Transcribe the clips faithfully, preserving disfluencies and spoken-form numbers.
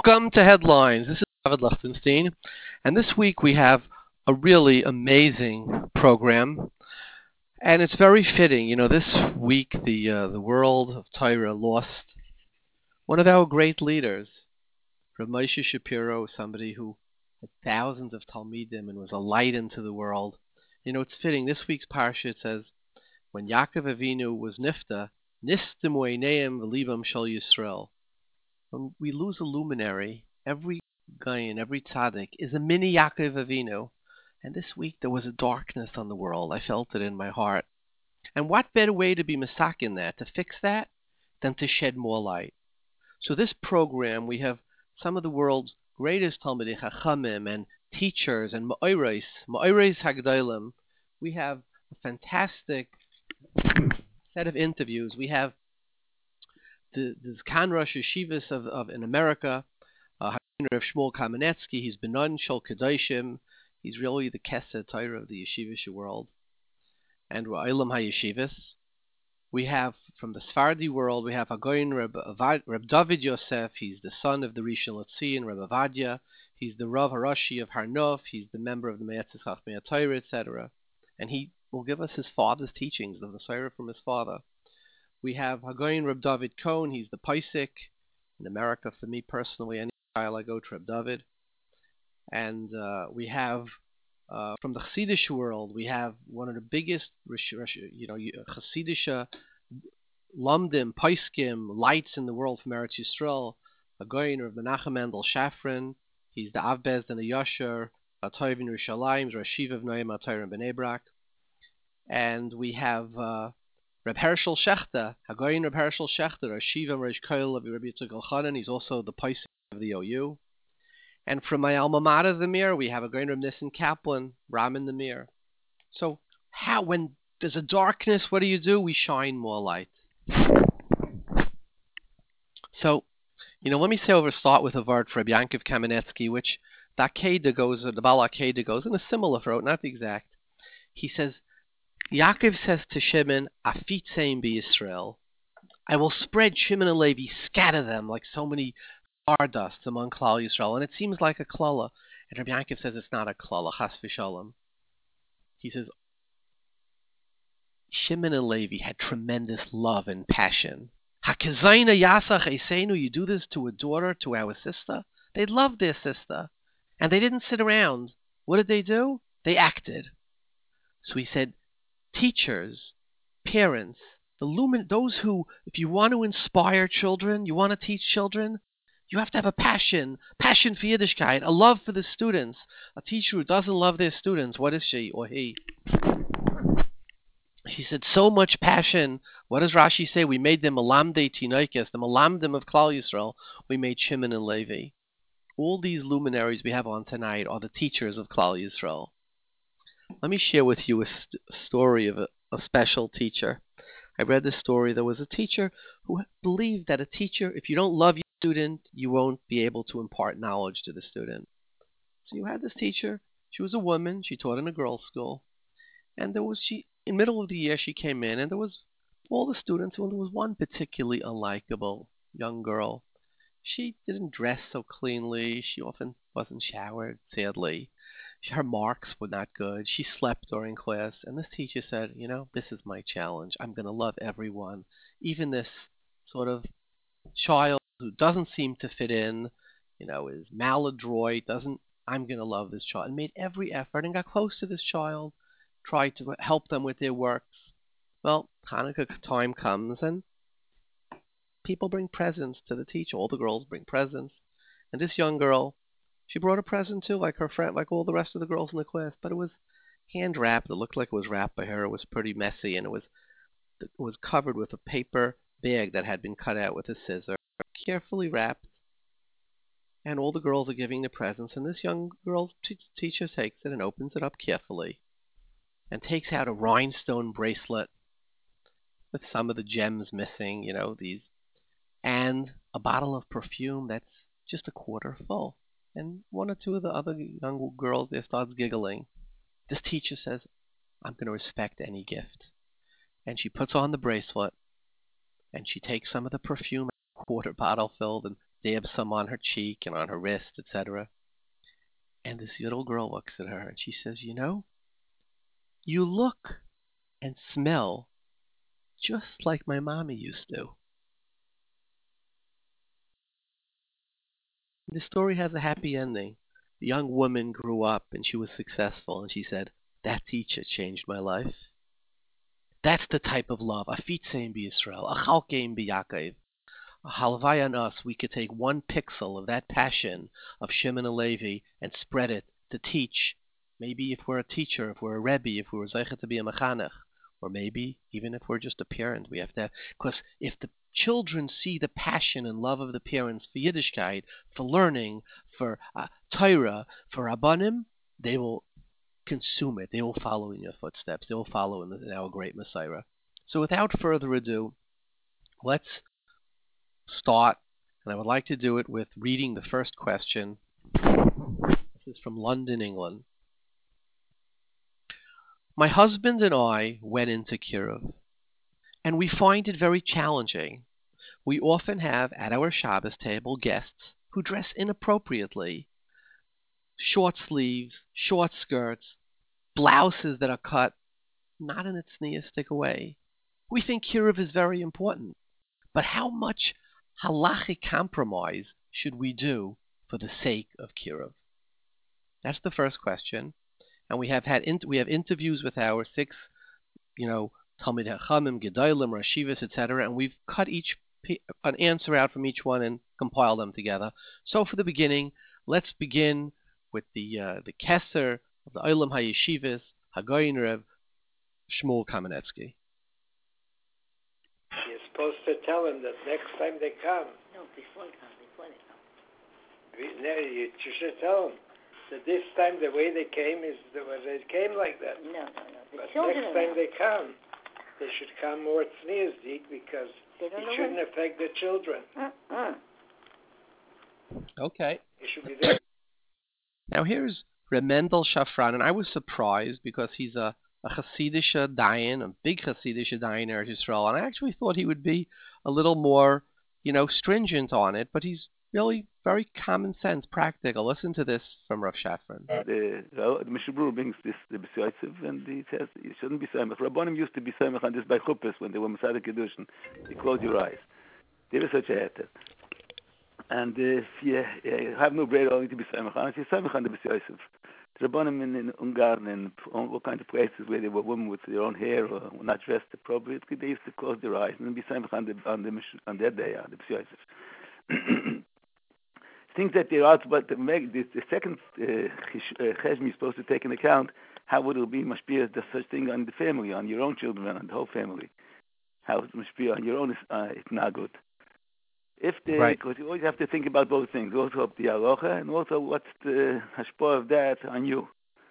Welcome to Headlines. This is David Lichtenstein, and this week we have a really amazing program, and it's very fitting. You know, this week the uh, the world of Torah lost one of our great leaders, Rav Moshe Shapiro, somebody who had thousands of Talmidim and was a light into the world. You know, it's fitting. This week's parsha, it says, when Yaakov Avinu was nifta, nistimu eineim v'libam shel Yisrael. When we lose a luminary, every guy and every tzaddik is a mini Yaakov Avinu. And this week there was a darkness on the world. I felt it in my heart. And what better way to be masakin that, to fix that, than to shed more light? So this program, we have some of the world's greatest Talmidei Chachamim and teachers and Ma'oros, Ma'oros Hagdolim. We have a fantastic set of interviews. We have the, the Zkan Rosh Yeshivas of, of in America, uh, Rav Shmuel Kamenetsky. He's Benon Shel Kedoshim. He's really the Kesed Torah of the Yeshivish world. And Ra'olam HaYeshivas. We have, from the Sephardi world, we have Hagoyin Reb, Reb David Yosef. He's the son of the Rishon LeZion, Reb Avadia. He's the Rav Harashi of Har Nof. He's the member of the Me'etzes Chachmei Torah, et cetera. And he will give us his father's teachings, the Torah from his father. We have Hagoyin Reb David Cohen. He's the Paisik in America. For me personally, any while I go to Reb David. And uh, we have uh, from the Chassidish world, we have one of the biggest, you know, Chassidish Lamdim, Paiskim, lights in the world from Eretz Yisrael. Hagoyin Reb Menachem Mendel Shafran. He's the Av Bezdin Yasher, Atoiv in Yerushalayim, Rashiv of Noam Atayr in Bnei Brak. And we have uh, Reb Hershel Shechter, Hagoyin Reb Hershel Shechter, Rashiv and Reish Koil of Rabbi Yitzchak Elchanan. He's also the Paisik of the O U. And from my alma mater, the Mir, we have a Hagoyin Reb Nissen Kaplan, Ramin the Mir. So how, when there's a darkness, what do you do? We shine more light. So, you know, let me say over start with a word for Reb Yankov Kamenetsky, which the Akeda goes, the Baal Akeda goes in a similar throat, not the exact. He says, Yaakov says to Shimon, Afitzeim b'Yisrael, I will spread Shimon and Levi, scatter them like so many stardusts among Klal Yisrael. And it seems like a klala. And Reb Yankov says it's not a klala, chas v'shalom. He says, Shimon and Levi had tremendous love and passion. Hakazayna yasach eseinu, you do this to a daughter, to our sister? They loved their sister. And they didn't sit around. What did they do? They acted. So he said, teachers, parents, the lumin, those who, if you want to inspire children, you want to teach children, you have to have a passion, passion for Yiddishkeit, a love for the students. A teacher who doesn't love their students, what is she or he? He said, so much passion. What does Rashi say? We made them malamdei tinoikes, the malamdim of Klal Yisrael. We made Shimon and Levi. All these luminaries we have on tonight are the teachers of Klal Yisrael. Let me share with you a st- story of a, a special teacher. I read this story. There was a teacher who believed that a teacher, if you don't love your student, you won't be able to impart knowledge to the student. So you had this teacher. She was a woman. She taught in a girls' school. And there was she in the middle of the year she came in, and there was all the students, and there was one particularly unlikable young girl. She didn't dress so cleanly. She often wasn't showered, sadly. Her marks were not good. She slept during class. And this teacher said, you know, this is my challenge. I'm going to love everyone. Even this sort of child who doesn't seem to fit in, you know, is maladroit, doesn't, I'm going to love this child. And made every effort and got close to this child, tried to help them with their works. Well, Hanukkah time comes and people bring presents to the teacher. All the girls bring presents. And this young girl, she brought a present too, like her friend, like all the rest of the girls in the class. But it was hand wrapped. It looked like it was wrapped by her. It was pretty messy, and it was it was covered with a paper bag that had been cut out with a scissor, carefully wrapped. And all the girls are giving the presents, and this young girl's t- teacher takes it and opens it up carefully, and takes out a rhinestone bracelet with some of the gems missing, you know, these, and a bottle of perfume that's just a quarter full. And one or two of the other young girls there starts giggling. This teacher says, I'm going to respect any gift. And she puts on the bracelet, and she takes some of the perfume, a quarter bottle filled, and dabs some on her cheek and on her wrist, et cetera. And this little girl looks at her and she says, you know, you look and smell just like my mommy used to. The story has a happy ending. The young woman grew up and she was successful, and she said, that teacher changed my life. That's the type of love. Afitzein b'Yisrael, achalkein b'Yakov. Halavai on us, we could take one pixel of that passion of Shimon and Levi and spread it to teach. Maybe if we're a teacher, if we're a Rebbe, if we're Zeichet to be a Mechanech, or maybe even if we're just a parent, we have to have, because if the children see the passion and love of the parents for Yiddishkeit, for learning, for uh, Torah, for Rabbanim, they will consume it. They will follow in your footsteps. They will follow in, the, in our great Messiah. So without further ado, let's start, and I would like to do it with reading the first question. This is from London, England. My husband and I went into Kiruv, and we find it very challenging. We often have at our Shabbos table guests who dress inappropriately. Short sleeves, short skirts, blouses that are cut not in its tzniustic way. We think Kiruv is very important, but how much halachic compromise should we do for the sake of Kiruv? That's the first question, and we have had in, we have interviews with our six, you know, Talmid Hachamim, Gedolim, Rashivas, et cetera, and we've cut each an answer out from each one and compiled them together. So for the beginning, let's begin with the uh, the Kesser of the Olam HaYeshivas, Hagoyin Rev Shmuel Kamenetsky. You're supposed to tell them that next time they come. No, before they come, before they come. You should tell them that this time the way they came is the way they came like that. No, no, no. The but children next time now. they come, they should come more tzniusdik because They don't it know shouldn't when... affect the children. Uh-uh. Okay. It should be there. Now here's Reb Mendel Shafran, and I was surprised because he's a, a Hasidische Dayan, a big Hasidische Dayan in Eretz Yisrael, and I actually thought he would be a little more, you know, stringent on it, but he's really very common sense, practical. Listen to this from Rav Shafran. The, the Mishabur brings this the B'Sioitziv, and he says you shouldn't be Samech. Rabbanim used to be Samech on this by Chuppas when they were Masada Kedushin. You close your eyes. There is such a heter. And if you, you have no bread, only to be Samech on, if you're Samech on the B'Sioitziv. The Rabbanim in, in Ungarn and all kinds of places where there were women with their own hair or not dressed appropriately, they used to close their eyes and be Samech on the on the on their day on the B'Sioitziv. Things that they're out, but the, the, the second cheshmi uh, is supposed to take into account how would it be mashpia the such thing on the family, on your own children, on the whole family. How it's mashpia on your own is uh, it's not good. If the right. Because you always have to think about both things, also of the halacha and also what's the hashpah of that on you.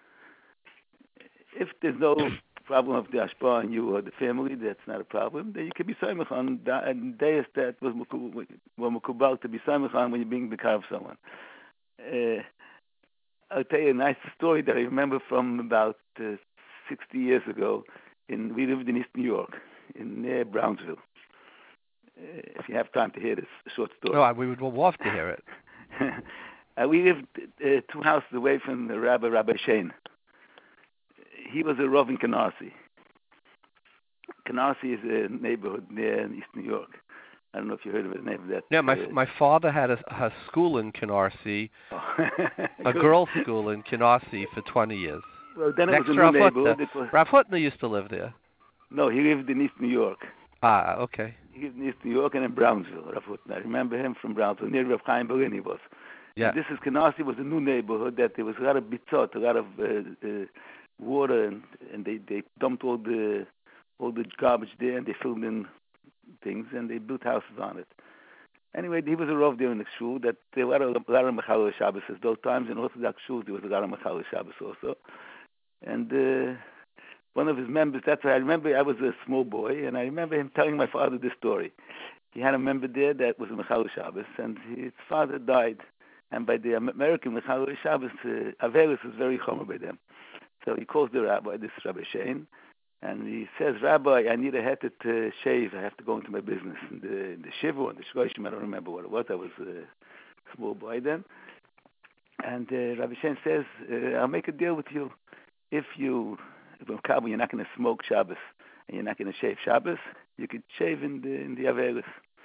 If there's no problem of the hashpah on you or the family, that's not a problem. Then you can be samech on and days that was mukubal to be samech on when you're being bekar of someone. Uh, I'll tell you a nice story that I remember from about uh, sixty years ago. In we lived in East New York, in near Brownsville. Uh, if you have time to hear this short story. No, we would love to hear it. uh, we lived uh, two houses away from the Rabbi Rabbi Shane. He was a Rav in Canarsie. Canarsie is a neighborhood near East New York. I don't know if you heard of the name of that. Yeah, my uh, my father had a, a school in Canarsie, a girls' school in Canarsie for twenty years. Well, then Next it was a Rav new neighborhood. Hutner. Was... Rav Hutner used to live there. No, he lived in East New York. Ah, okay. He lived in East New York and in Brownsville, Rav Hutner. I remember him from Brownsville, near Rav Chaim Berlin he was. Yeah. And this is Canarsie was a new neighborhood that there was a lot of bitzot, a lot of uh, uh, water, and, and they, they dumped all the all the garbage there, and they filled in things, and they built houses on it. Anyway, he was a Rav there in the shul that there were a lot of Mechalel Shabbos at those times. In Orthodox shuls, there was a lot of Mechalel Shabbos also. And uh, one of his members, that's why I remember I was a small boy, and I remember him telling my father this story. He had a member there that was a Mechalel Shabbos, and his father died. And by the American Mechalel Shabbos, uh, Avelis is very chomer by them. So he calls the rabbi, this Rabbi Shane, And he says, Rabbi, I need a heter to shave. I have to go into my business. In the, in the shiva or the shloshim, I don't remember what it was. I was a small boy then. And uh, Rabbi Shen says, uh, I'll make a deal with you. If you, if you're not going to smoke Shabbos and you're not going to shave Shabbos, you could shave in the in the Averis.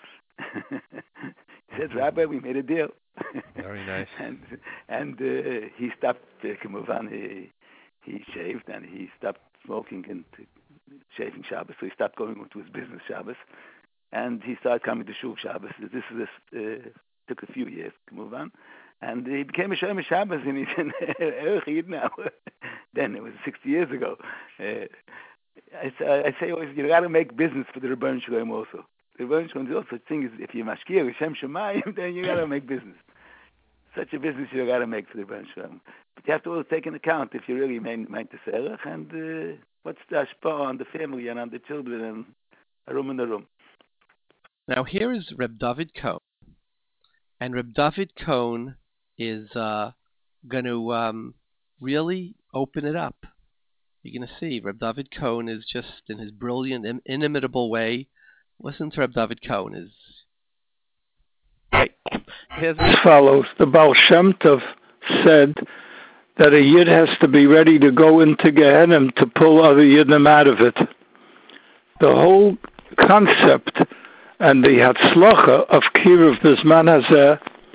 He said, Rabbi, we made a deal. Very nice. and and uh, he stopped, uh, he, he shaved and he stopped smoking and shaving Shabbos, so he stopped going into his business Shabbos. And he started coming to Shul Shabbos. This is this uh, took a few years to move on. And he became a Shomer Shabbos, and he's an Erech Yid now. Then it was sixty years ago. Uh, I, I say always, you got to make business for the Rebbeinu Shalom also. The Rebbeinu Shalom also thing is, if you're mashkiach Shem Shemayim, then you got to make business. Such a business you got to make for the Rebbeinu Shalom. But you have to also take into account if you really meant to Erech, and uh, what's the ashpah on the family and on the children and a room in the room. Now here is Reb David Cohen, and Reb David Cohen is uh, going to um, really open it up. You're going to see Reb David Cohen is just in his brilliant, inimitable way. Listen to Reb David Cohen. Is as follows: the Baal Shem Tov said that a Yid has to be ready to go into Gehenna to pull other Yidim out of it. The whole concept and the Hatzlacha of Kiruv Bizman Hazeh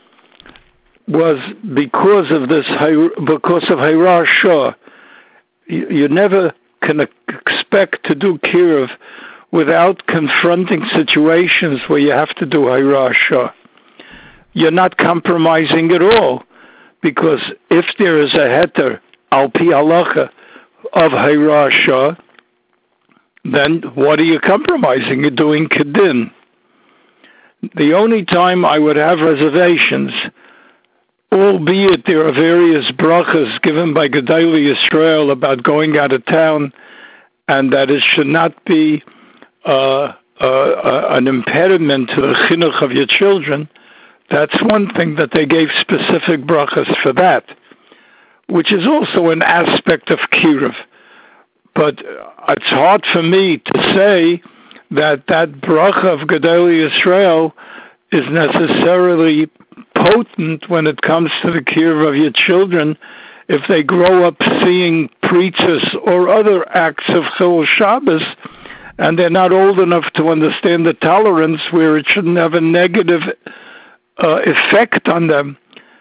was because of this, because of Hirah Shah. You, you never can expect to do Kiruv without confronting situations where you have to do Hirah Shah. You're not compromising at all, because if there is a heter al pi halacha of Hirah Shah, then what are you compromising? You're doing kedin. The only time I would have reservations, albeit there are various brachas given by Gedolei Yisrael about going out of town, and that it should not be uh, uh, uh, an impediment to the chinuch of your children, that's one thing that they gave specific brachas for that, which is also an aspect of Kiruv. But it's hard for me to say that that bracha of Gedolei Yisrael is necessarily potent when it comes to the Kiruv of your children if they grow up seeing preachers or other acts of Chil Shabbos and they're not old enough to understand the tolerance where it shouldn't have a negative uh, effect on them.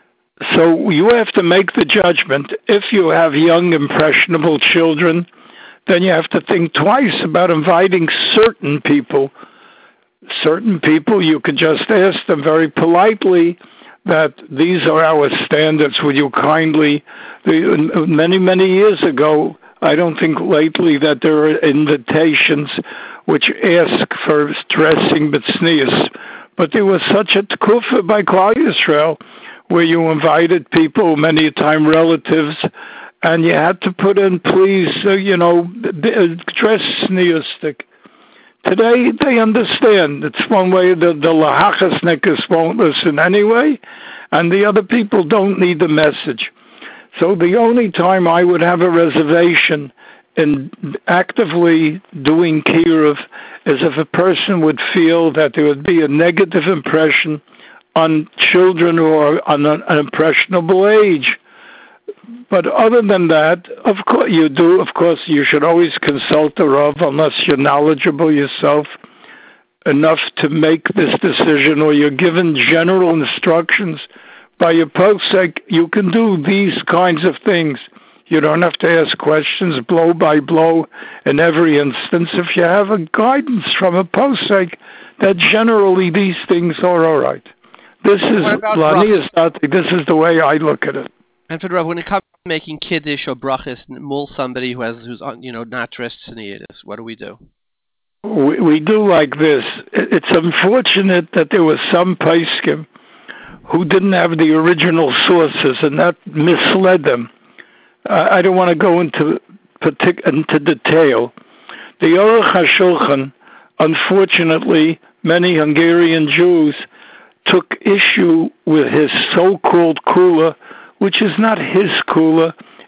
So you have to make the judgment. If you have young, impressionable children, then you have to think twice about inviting certain people. Certain people, you could just ask them very politely that these are our standards. Would you kindly, many, many years ago, I don't think lately that there are invitations which ask for dressing b'tznius, but there was such a tkufa by Klal Yisrael where you invited people, many a time relatives, and you had to put in, please, uh, you know, dress tzniustik. Today, they understand. It's one way that the lahachasnikas won't listen anyway, and the other people don't need the message. So the only time I would have a reservation in actively doing Kiruv is if a person would feel that there would be a negative impression on children who are on an impressionable age. But other than that, of course you do. Of course, you should always consult the Rav unless you're knowledgeable yourself enough to make this decision, or you're given general instructions by your posek. You can do these kinds of things. You don't have to ask questions blow by blow in every instance. If you have a guidance from a posek that generally these things are all right. This is Lani Estati. This is the way I look at it. And for the Rav, when it comes to making kiddush or brachas, mul somebody who has who's you know not dressed tznius, what do we do? We, we do like this. It's unfortunate that there was some poskim who didn't have the original sources, and that misled them. Uh, I don't want to go into partic- into detail. The Aruch HaShulchan, unfortunately, many Hungarian Jews took issue with his so-called kula, which is not his kula.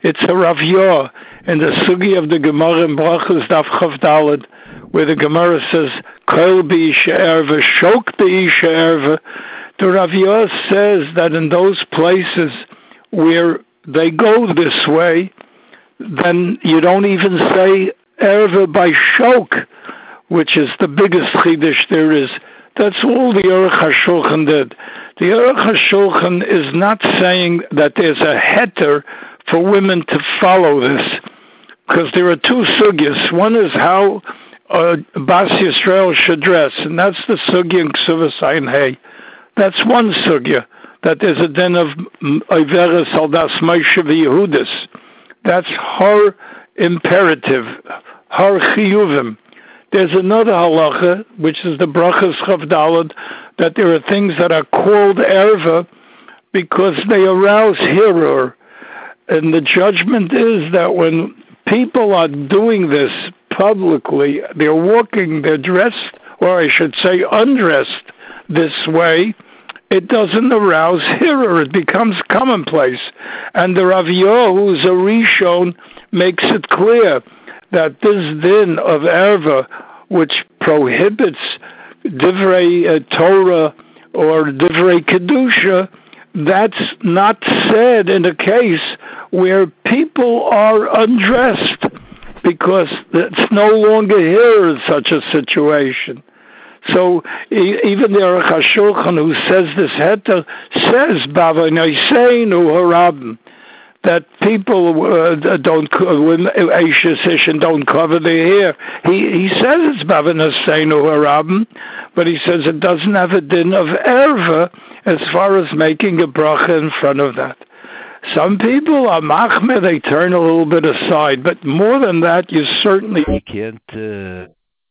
It's a Rav Yor in the Sugi of the Gemara in Brachos Daf Chav Daled, where the Gemara says, Kol b'isha erva, shok b'isha erva. The Rav Yor says that in those places where they go this way, then you don't even say erva by shok, which is the biggest chiddush there is. That's all the Aruch HaShulchan did. The Aruch HaShulchan is not saying that there's a heter for women to follow this, because there are two sugyas. One is how uh, Bas Yisrael should dress, and that's the sugya in Ksuvas Ayin Hey. That's one sugya, that there's a din of Iveres Aldas Moshe v'Yehudis. That's her imperative, her chiyuvim. There's another halacha, which is the Brachas Chav Daled, that there are things that are called erva because they arouse hirur. And the judgment is that when people are doing this publicly, they're walking, they're dressed, or I should say undressed this way, it doesn't arouse hirur. It becomes commonplace. And the Rav Yor, who's a Rishon, makes it clear that this din of erva, which prohibits divrei uh, Torah or divrei kedusha, that's not said in a case where people are undressed, because it's no longer here in such a situation. So e- even the Aruch HaShulchan, who says this heter, says Bava Noiseinu Harabim, that people uh, don't, women, Eishes Ishin don't cover their hair. He he says it's Bava Noiseinu Harabim, but he says it doesn't have a din of erva as far as making a bracha in front of that. Some people are machmir, they turn a little bit aside, but more than that, you certainly You can't. Uh...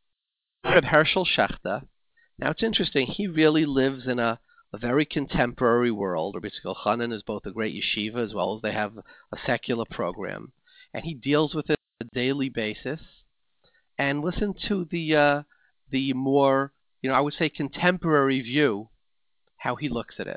Reb Hershel Schachter. Now it's interesting, he really lives in a, a very contemporary world. Rabbi Yitzchak Elchanan is both a great yeshiva as well as they have a secular program. And he deals with it on a daily basis. And listen to the uh, the more, you know, I would say contemporary view, how he looks at it.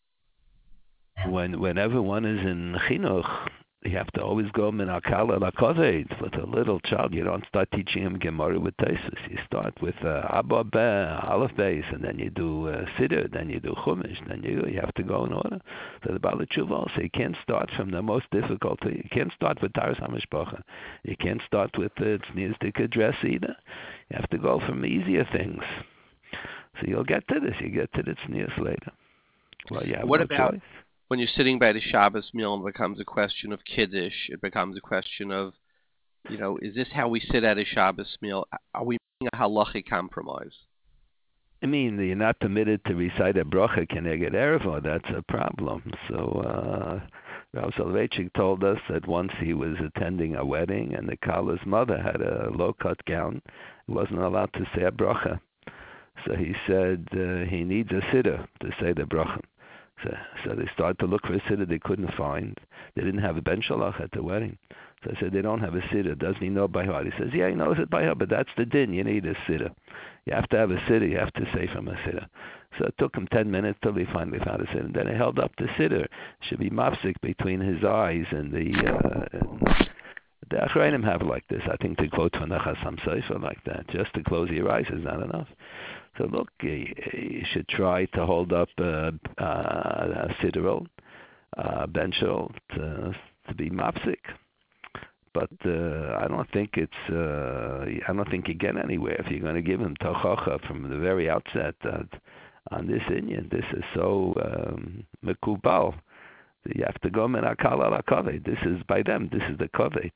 When whenever one is in chinuch, you have to always go min akala lakovet. With a little child, you don't start teaching him Gemara with Taisus. You start with uh, Abba Be, Aleph Beis, and then you do uh, Siddur, then you do Chumash, then you you have to go in order. So the Baal Tshuva also, you can't start from the most difficult. You can't start with Taras HaMishpacha. You can't start with the Tznius dress either. You have to go from easier things. So you'll get to this. You get to the Tznius later. Well, you have What no about choice. when you're sitting by the Shabbos meal and it becomes a question of Kiddush, it becomes a question of, you know, is this how we sit at a Shabbos meal? Are we making a halachic compromise? I mean, you're not permitted to recite a bracha keneged erva. That's a problem. So, uh, Rav Soloveitchik told us that once he was attending a wedding and the Kala's mother had a low-cut gown, he wasn't allowed to say a bracha. So he said uh, he needs a siddur to say the bracha. So, so they started to look for a siddur they couldn't find. They didn't have a ben shalach at the wedding. So I said, they don't have a siddur. Doesn't he know by heart? He says, yeah, he knows it by heart, but that's the din. You need a siddur. You have to have a siddur. You have to say from a siddur. So it took him ten minutes till he finally found a siddur. And then he held up the siddur. It should be mafsik between his eyes and the... Uh, and the Achrayim have like this. I think to quote from Nachas HaMsefer like that. Just to close your eyes is not enough. So look, you should try to hold up uh, uh, a siddur, uh, benchel, to, to be mafsik. But uh, I don't think it's. Uh, I don't think you get anywhere if you're going to give him tochacha from the very outset that on this Indian, this is so um, mekubal. You have to go min akal ala kovet. This is by them. This is the kovet.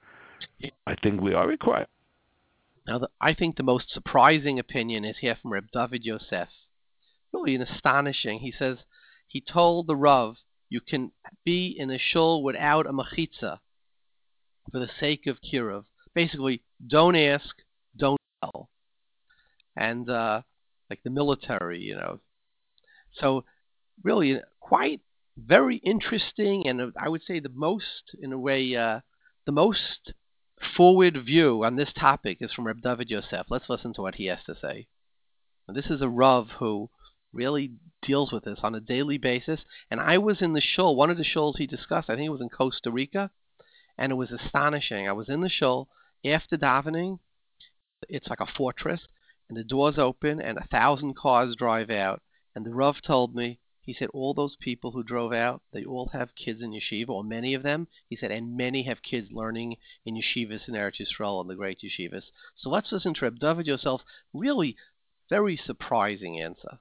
I think we are required. Now, the, I think the most surprising opinion is here from Reb David Yosef. Really an astonishing. He says he told the Rav, you can be in a shul without a mechitza for the sake of kiruv. Basically, don't ask, don't tell. And uh, like the military, you know. So really quite very interesting, and I would say the most, in a way, uh, the most forward view on this topic is from Reb David Yosef. Let's listen to what he has to say. Now, this is a Rav who really deals with this on a daily basis. And I was in the shul, one of the shuls he discussed, I think it was in Costa Rica, and it was astonishing. I was in the shul after davening. It's like a fortress, and the doors open, and a thousand cars drive out. And the Rav told me, he said, all those people who drove out, they all have kids in yeshiva, or many of them. He said, and many have kids learning in yeshivas in Eretz Yisrael and the great yeshivas. So let's listen to Reb David Yosef. Really, very surprising answer.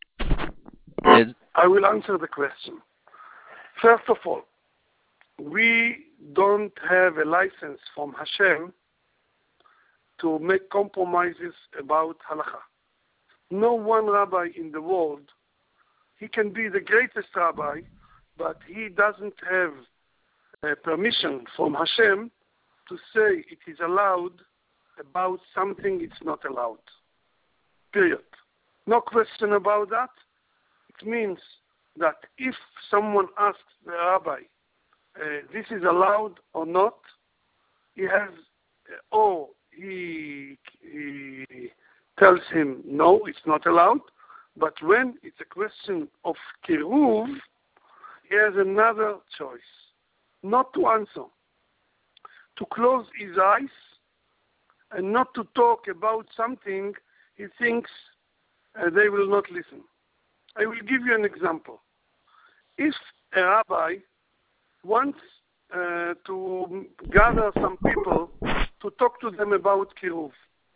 I will answer the question. First of all, we don't have a license from Hashem to make compromises about halakha. No one rabbi in the world, he can be the greatest rabbi, but he doesn't have uh, permission from Hashem to say it is allowed about something it's not allowed. Period. No question about that. It means that if someone asks the rabbi, uh, this is allowed or not, he has, uh, or he, he tells him, no, it's not allowed. But when it's a question of kiruv, he has another choice, not to answer, to close his eyes and not to talk about something he thinks uh, they will not listen. I will give you an example. If a rabbi wants uh, to gather some people to talk to them about kiruv,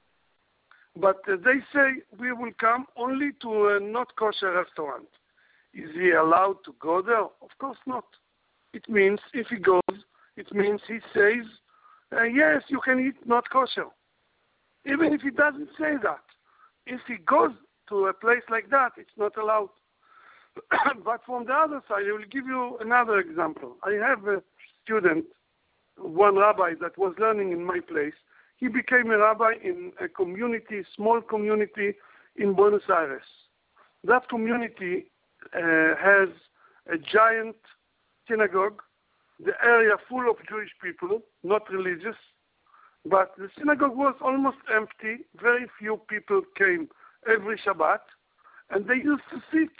but uh, they say, we will come only to a not kosher restaurant. Is he allowed to go there? Of course not. It means, if he goes, it means he says, uh, yes, you can eat not kosher. Even if he doesn't say that. If he goes to a place like that, it's not allowed. But from the other side, I will give you another example. I have a student, one rabbi that was learning in my place. He became a rabbi in a community, small community in Buenos Aires. That community uh, has a giant synagogue, the area full of Jewish people, not religious, but the synagogue was almost empty. Very few people came every Shabbat, and they used to sit.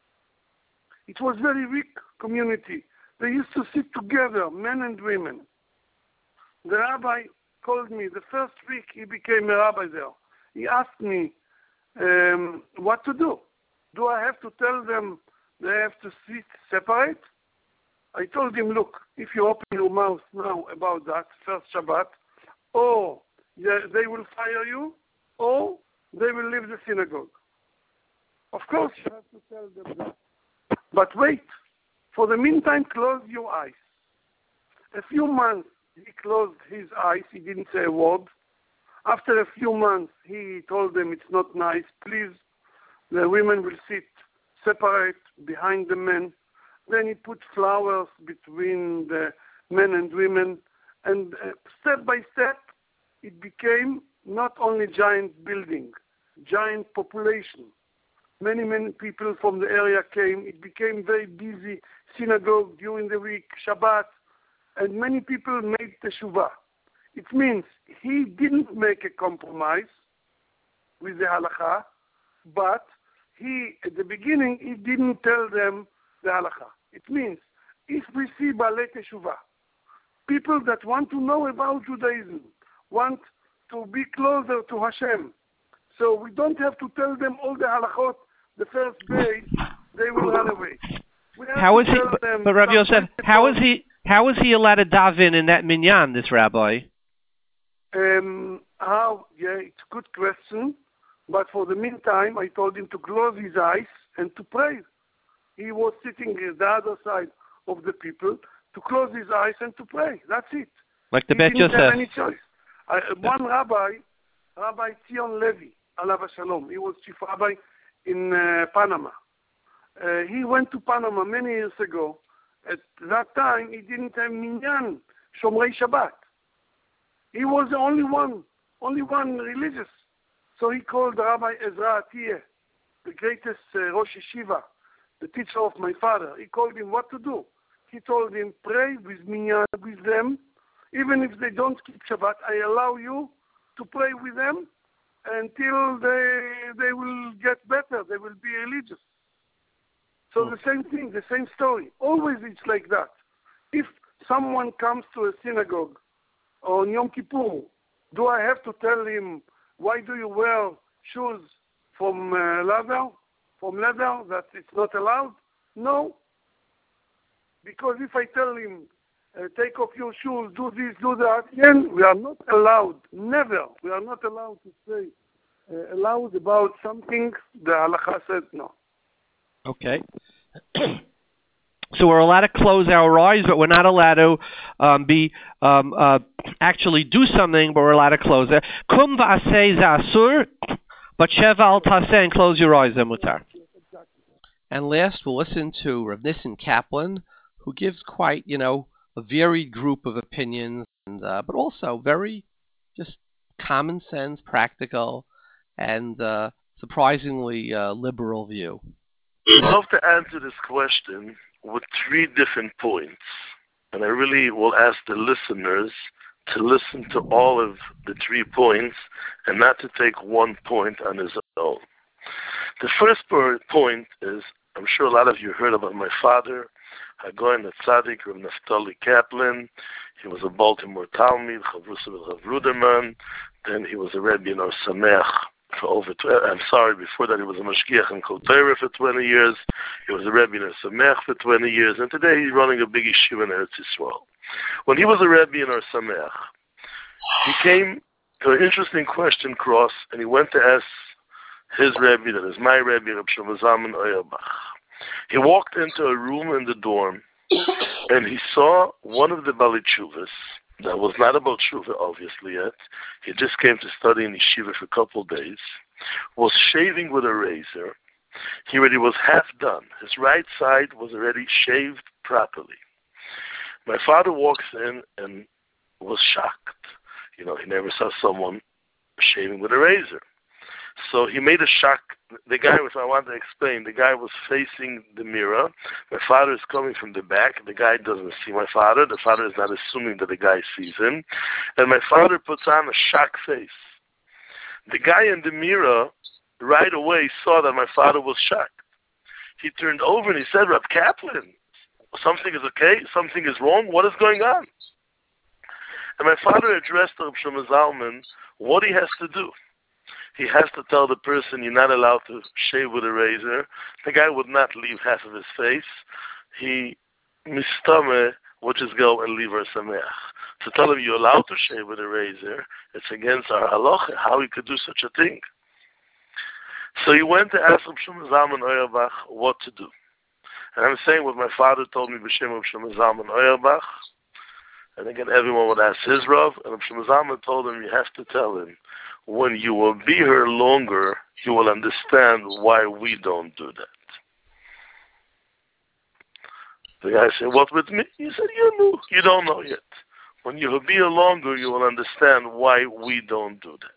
It was a very weak community. They used to sit together, men and women. The rabbi called me the first week he became a rabbi there. He asked me um, what to do. Do I have to tell them they have to sit separate? I told him, look, if you open your mouth now about that first Shabbat, or they will fire you, or they will leave the synagogue. Of course, you have to tell them that. But wait. For the meantime, close your eyes. A few months, he closed his eyes. He didn't say a word. After a few months, he told them it's not nice. Please, the women will sit separate behind the men. Then he put flowers between the men and women. And uh, step by step, it became not only giant building, giant population. Many, many people from the area came. It became very busy synagogue during the week, Shabbat, and many people made teshuvah. It means he didn't make a compromise with the halakha, but he, at the beginning, he didn't tell them the halakha. It means if we see Baalei Teshuvah, people that want to know about Judaism, want to be closer to Hashem, so we don't have to tell them all the halachot the first day, they will run away. How is he, but, but Rav Yosef, how is he, how is he allowed to daven in that minyan, this rabbi? Um, how, yeah, it's a good question. But for the meantime, I told him to close his eyes and to pray. He was sitting at the other side of the people, to close his eyes and to pray. That's it. Like the he Bet didn't Yosef. have any choice. I, one rabbi, Rabbi Zion Levi, alav shalom, he was chief rabbi in uh, Panama. Uh, he went to Panama many years ago. At that time, he didn't have minyan, Shomrei Shabbat. He was the only one, only one religious. So he called Rabbi Ezra Atiyeh, the greatest uh, Rosh Yeshiva, the teacher of my father. He called him what to do. He told him, pray with minyan with them. Even if they don't keep Shabbat, I allow you to pray with them until they they will get better. They will be religious. So the same thing, the same story. Always it's like that. If someone comes to a synagogue on Yom Kippur, do I have to tell him, why do you wear shoes from uh, leather, from leather, that it's not allowed? No. Because if I tell him, uh, take off your shoes, do this, do that, then we are not allowed, never, we are not allowed to say uh, allowed about something the halacha said no. Okay. So we're allowed to close our eyes, but we're not allowed to um, be um, uh, actually do something, but we're allowed to close it. Kum v'aseh za'asur, but sheva al taseh, and close your eyes, mutar. And last, we'll listen to Rav Nissen Kaplan, who gives quite, you know, a varied group of opinions, and uh, but also very just common sense, practical, and uh, surprisingly uh, liberal view. I'd love to answer this question with three different points. And I really will ask the listeners to listen to all of the three points and not to take one point on his own. The first point is, I'm sure a lot of you heard about my father, Hagoyin Tzaddik, Rav Naftali Kaplan. He was a Baltimore Talmid, Chavrusa with Rav Ruderman. Then he was a Rebbe in Or Sameach for over twenty, I'm sorry, before that he was a Mashgiach in Kol Torah for twenty years. He was a Rebbe in Or Sameach for twenty years. And today he's running a big yeshiva in Eretz Yisrael. When he was a Rebbe in Or Sameach, he came to an interesting question cross, and he went to ask his Rebbe, that is my Rebbe, Reb Shlomo Zalman Auerbach. He walked into a room in the dorm, and he saw one of the Bali Tshuvas, that was not about Tshuva, obviously, yet. He just came to study in yeshiva for a couple of days, was shaving with a razor. He already was half done. His right side was already shaved properly. My father walks in and was shocked. You know, he never saw someone shaving with a razor. So he made a shock. The guy, if I want to explain, the guy was facing the mirror. My father is coming from the back. The guy doesn't see my father. The father is not assuming that the guy sees him. And my father puts on a shocked face. The guy in the mirror right away saw that my father was shocked. He turned over and he said, Reb Kaplan, something is okay? Something is wrong? What is going on? And my father addressed Reb Shlomo Zalman what he has to do. He has to tell the person, you're not allowed to shave with a razor. The guy would not leave half of his face. He, mistame, would just go and leave her sameach. To tell him you're allowed to shave with a razor, it's against our halacha, how he could do such a thing. So he went to ask Reb Shlomo Zalman Auerbach what to do. And I'm saying what my father told me, b'shem Reb Shlomo Zalman Auerbach. And again, everyone would ask his Rav, and Reb Shlomo Zalman told him, you have to tell him, when you will be here longer, you will understand why we don't do that. The guy said, what with me? He said, you know, you don't know yet. When you will be here longer, you will understand why we don't do that.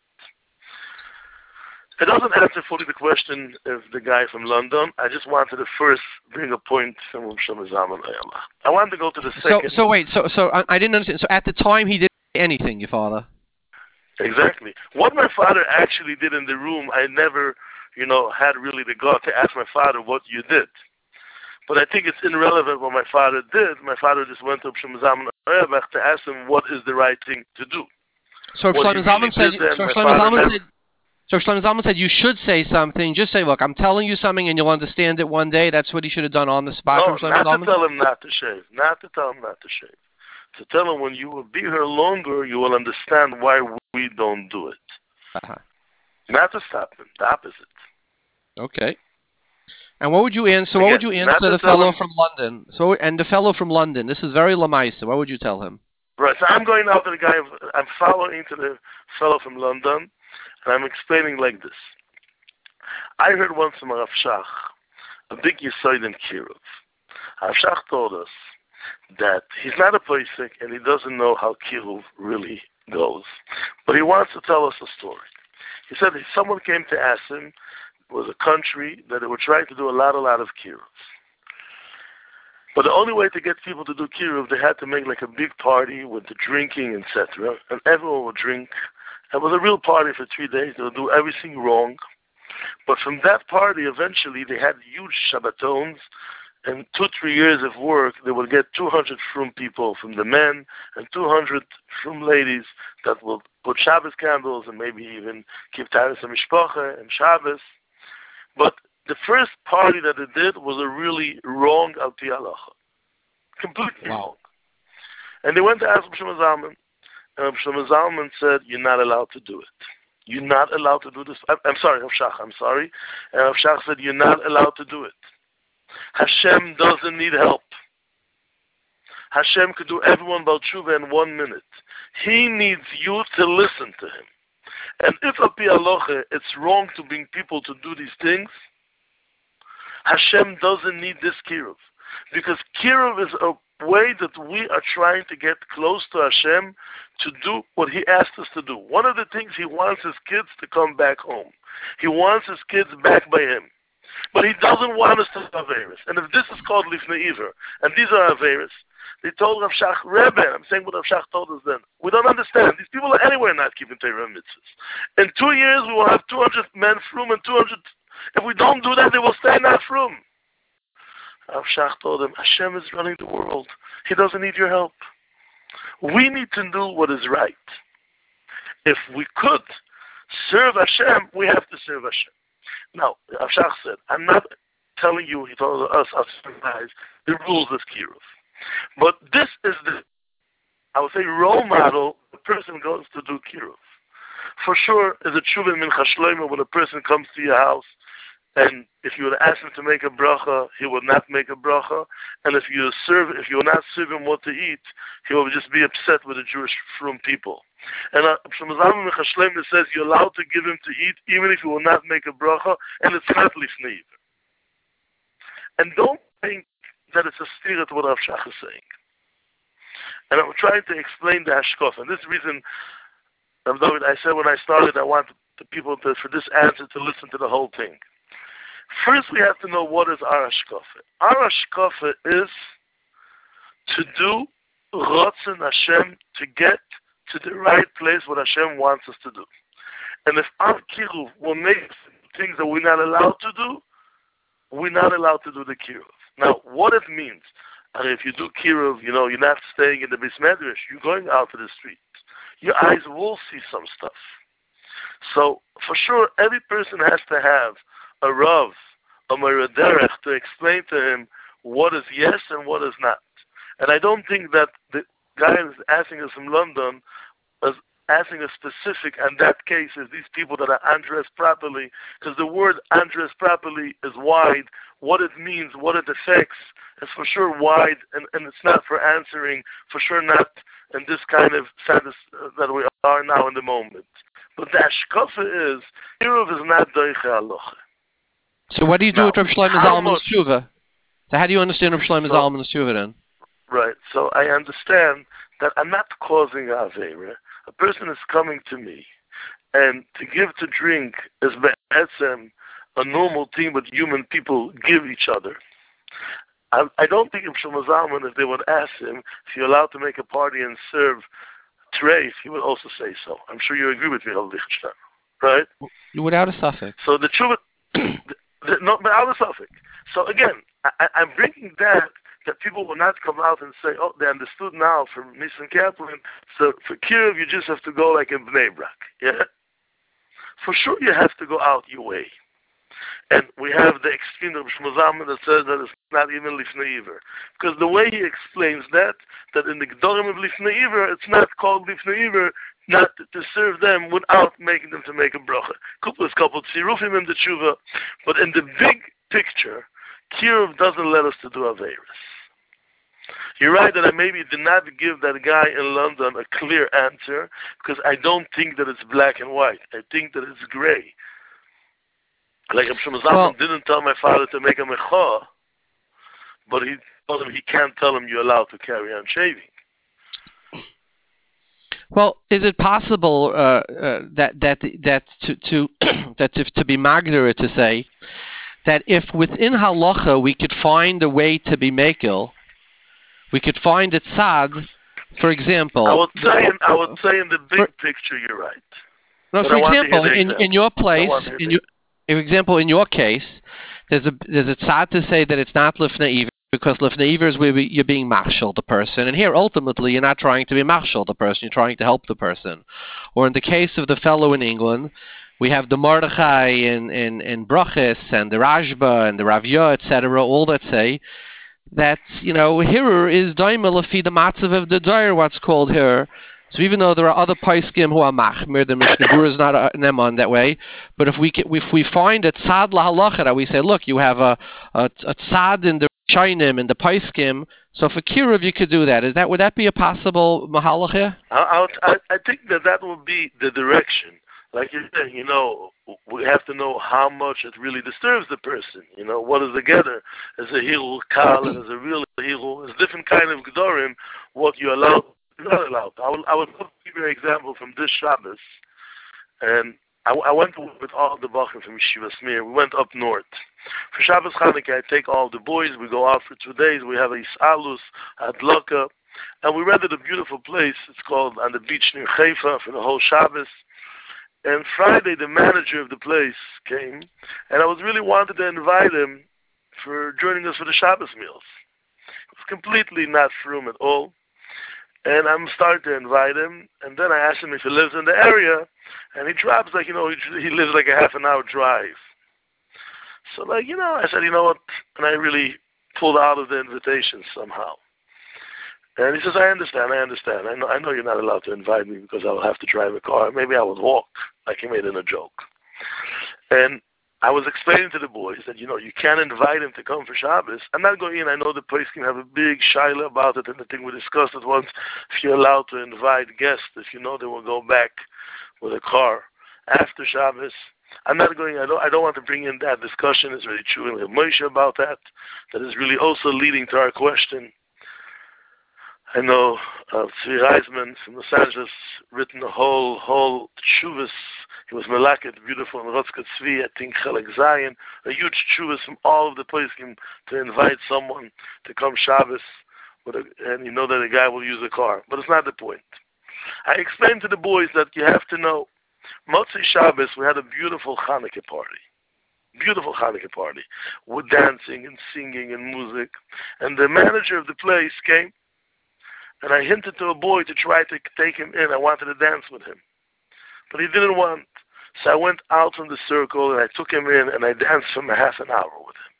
It doesn't answer fully the question of the guy from London. I just wanted to first bring a point from Reb Shlomo Zalman Auerbach. I wanted to go to the second. So, so wait, so so I, I didn't understand. So at the time, he didn't say anything, your father? Exactly. What my father actually did in the room, I never, you know, had really the gut to ask my father what you did. But I think it's irrelevant what my father did. My father just went to Reb Shlomo Zalman Auerbach to ask him what is the right thing to do. So Reb Shlomo Zalman said, so Shlomo Zalman said, so Shlomo Zalman said you should say something. Just say, look, I'm telling you something and you'll understand it one day. That's what he should have done on the spot. No, Shlomo not Zalman? to tell him not to shave. Not to tell him not to shave. To tell him when you will be here longer, you will understand why we don't do it. Uh-huh. Not to stop him, the opposite. Okay. And what would you answer? Again, what would you answer the tell fellow him, from London? So and the fellow from London. This is very lamaisa. What would you tell him? Right. So I'm going out to the guy. I'm following to the fellow from London, and I'm explaining like this. I heard once from Rav Shach, a big Yesod in Kiruv. Rav Shach told us that he's not a Pesach and he doesn't know how Kiruv really goes, but he wants to tell us a story. He said that someone came to ask him, it was a country that they were trying to do a lot, a lot of Kiruv. But the only way to get people to do Kiruv, they had to make like a big party with the drinking, et cetera, and everyone would drink. It was a real party for three days. They would do everything wrong. But from that party, eventually, they had huge Shabbatons in two, three years of work, they will get two hundred from people, from the men, and two hundred from ladies that will put Shabbos candles and maybe even keep Taras and Mishpacha and Shabbos. But the first party that they did was a really wrong Al Pi Halacha. Completely Wow. wrong. And they went to ask Rav Shlomo Zalman, and Rav Shlomo Zalman said, you're not allowed to do it. You're not allowed to do this. I'm, I'm sorry, Rav Shach, I'm sorry. And Rav Shach said, you're not allowed to do it. Hashem doesn't need help. Hashem could do everyone Baal Tshuva in one minute. He needs you to listen to him. And if Al Pi Halacha, it's wrong to bring people to do these things, Hashem doesn't need this kiruv. Because kiruv is a way that we are trying to get close to Hashem to do what he asked us to do. One of the things he wants his kids to come back home. He wants his kids back by him. But he doesn't want us to have Averis. And if this is called Lifnei Iver, and these are Averis, they told Rav Shach, Rebbe, I'm saying what Rav Shach told us then, we don't understand. These people are anywhere not keeping Torah mitzvahs. In two years, we will have two hundred men frum and two hundred. If we don't do that, they will stay not frum. Rav Shach told him, Hashem is running the world. He doesn't need your help. We need to do what is right. If we could serve Hashem, we have to serve Hashem. Now, Rav Shach said, I'm not telling you, he told us, us guys, the rules of kiruv. But this is the, I would say, role model the person goes to do kiruv. For sure, is a tshuva min chashloima when a person comes to your house, and if you would ask him to make a bracha, he would not make a bracha. And if you serve, if you will not serve him what to eat, he will just be upset with the Jewish frum people. And Shlomo Zalman min chashloima says you're allowed to give him to eat, even if you will not make a bracha, and it's not lifnei iver. And don't think that it's a steer to what Rav Shach is saying. And I'm trying to explain the hashkaf. And this reason, Rav David, I said when I started, I want the people to, for this answer to listen to the whole thing. First, we have to know what is our hashkafa. Our hashkafa is to do Ratzon Hashem, to get to the right place what Hashem wants us to do. And if our kiruv will make things that we're not allowed to do, we're not allowed to do the kiruv. Now, what it means, and if you do kiruv, you know, you're not staying in the Beis Medrash, you're going out to the street. Your eyes will see some stuff. So, for sure, every person has to have a Rav, a Moira Derech, to explain to him what is yes and what is not. And I don't think that the guy who's asking us from London is asking us specific, and that case is these people that are undressed properly, because the word undressed properly is wide. What it means, what it affects, is for sure wide, and, and it's not for answering, for sure not in this kind of status uh, that we are now in the moment. But the hashkafa is, kiruv is not doiche halacha. So what do you do now, with Rav Shlomo Zalman's tshuva? So how do you understand Rav Shlomo so, Zalman's tshuva then? Right, so I understand that I'm not causing Avera. A person is coming to me, and to give to drink is be'etzem, a normal thing that human people give each other. I, I don't think if Shlomo Zalman, if they would ask him if you're allowed to make a party and serve treif, he would also say so. I'm sure you agree with me, Al Lichtenstein, right? Without a suffix. So the tshuva, the, the, no, without a suffix. So again, I, I'm bringing that, that people will not come out and say, oh, they understood now from Nissen Kaplan, so for kiruv you just have to go like in Bnei Brak, yeah? For sure you have to go out your way. And we have the extreme of Shlomo Zalman that says that it's not even Lifnei Iver. Because the way he explains that, that in the Gedorim of Lifnei Iver, it's not called Lifnei Iver, not to, to serve them without making them to make a bracha. Kuplas couple tzirufim in the tshuva, but in the big picture, kiruv doesn't let us to do Averis. You're right that I maybe did not give that guy in London a clear answer, because I don't think that it's black and white. I think that it's gray. Like Rav Shlomo Zalman well, didn't tell my father to make a mecha, but he told him he can't tell him you're allowed to carry on shaving. Well, is it possible uh, uh, that that that to to that to, to be magdura to say that if within halacha we could find a way to be mekil, we could find it sad, for example. I would say, in, I would say in the big for, picture, you're right. No, but for example, in in your place, in your For example, in your case, there's a there's a tzad to say that it's not lifnei iver, because lifnei iver is where you're being marshal the person, and here ultimately you're not trying to be marshal the person, you're trying to help the person. Or in the case of the fellow in England, we have the Mordechai and and and Brachis and the Rashba and the Ravya, et cetera, all that say that, you know, hirer is daima lefi the matzav of the dyer, what's called hirer. So even though there are other paiskim who are machmir, the Mishnah Berurah is not a neman that way. But if we can, if we find a tzad lahalacha, we say, look, you have a a, a tzad in the shainim and the paiskim. So for kiruv, you could do that. Is that would that be a possible mahalacha? I, I I think that that will be the direction. Like you're saying, you know, we have to know how much it really disturbs the person. You know, what is the gather? Is a hirul kal and is a real hirul? It's different kind of gedorim. What you allow, not allowed. I will I will give you an example from this Shabbos, and I, I went with all the bachim from Yeshiva Smir. We went up north. For Shabbos Chanukah, I take all the boys. We go out for two days. We have a Isalus, Adlaka, and we rented a beautiful place. It's called on the beach near Haifa for the whole Shabbos. And Friday, the manager of the place came, and I was really wanted to invite him for joining us for the Shabbos meals. It was completely not for him at all. And I'm starting to invite him, and then I asked him if he lives in the area, and he drops like, you know, he, he lives like a half an hour drive. So, like, you know, I said, you know what, and I really pulled out of the invitation somehow. And he says, I understand, I understand. I know I know you're not allowed to invite me because I will have to drive a car. Maybe I would walk, like he made in a joke. And I was explaining to the boys that, you know, you can't invite him to come for Shabbos. I'm not going in. I know the place can have a big shaila about it, and the thing we discussed it once, if you're allowed to invite guests, if you know they will go back with a car after Shabbos. I'm not going, I don't, I don't want to bring in that discussion. It's really true. And we have Moshe about that. That is really also leading to our question. I know uh, Tzvi Reisman from Los Angeles written a whole, whole tshuvas. He was Melaket, beautiful, and Rotzka Tzvi, I think Chelek Zion, a huge tshuvas from all of the poskim to invite someone to come Shabbos, with a, and you know that a guy will use a car. But it's not the point. I explained to the boys that you have to know, Motzei Shabbos, we had a beautiful Hanukkah party. Beautiful Hanukkah party with dancing and singing and music. And the manager of the place came, and I hinted to a boy to try to take him in. I wanted to dance with him. But he didn't want. So I went out from the circle, and I took him in, and I danced for a half an hour with him.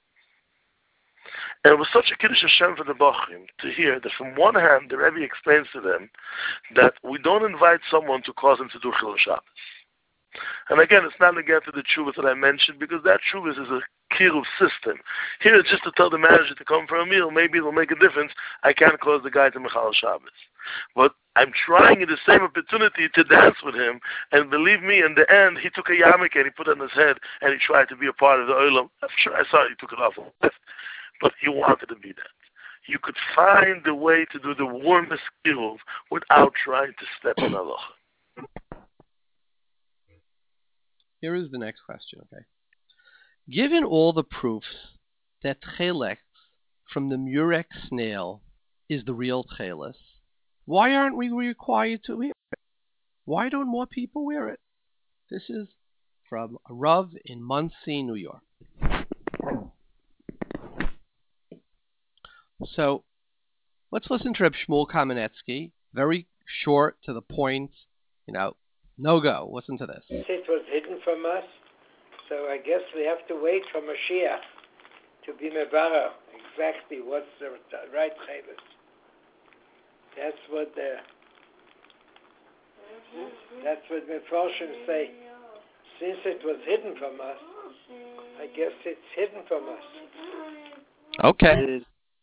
And it was such a Kiddush Hashem for the Bachrim to hear that from one hand, the Rebbe explains to them that we don't invite someone to cause him to do Chilul Shabbos. And again, it's not again to the Chuvas that I mentioned, because that Chuvas is a Kiruv system. Here it's just to tell the manager to come for a meal. Maybe it will make a difference. I can't cause the guy to Mechal Shabbos. But I'm trying in the same opportunity to dance with him, and believe me, in the end, he took a yarmulke and he put it on his head, and he tried to be a part of the Olam. I'm sure I saw he took it off, but he wanted to be that. You could find the way to do the warmest Kiruv without trying to step in Allah. Here is the next question, okay? Given all the proofs that Tcheles from the murex snail is the real Tcheles, why aren't we required to wear it? Why don't more people wear it? This is from a Rav in Monsey, New York. So, let's listen to Reb Shmuel Kamenetsky. Very short, to the point, you know, no go. Listen to this. It was hidden from us, so I guess we have to wait for Mashiach to be Mevara. Exactly what's the right Chavis. That's what the that's what Mefarshim say. Since it was hidden from us, I guess it's hidden from us. Okay.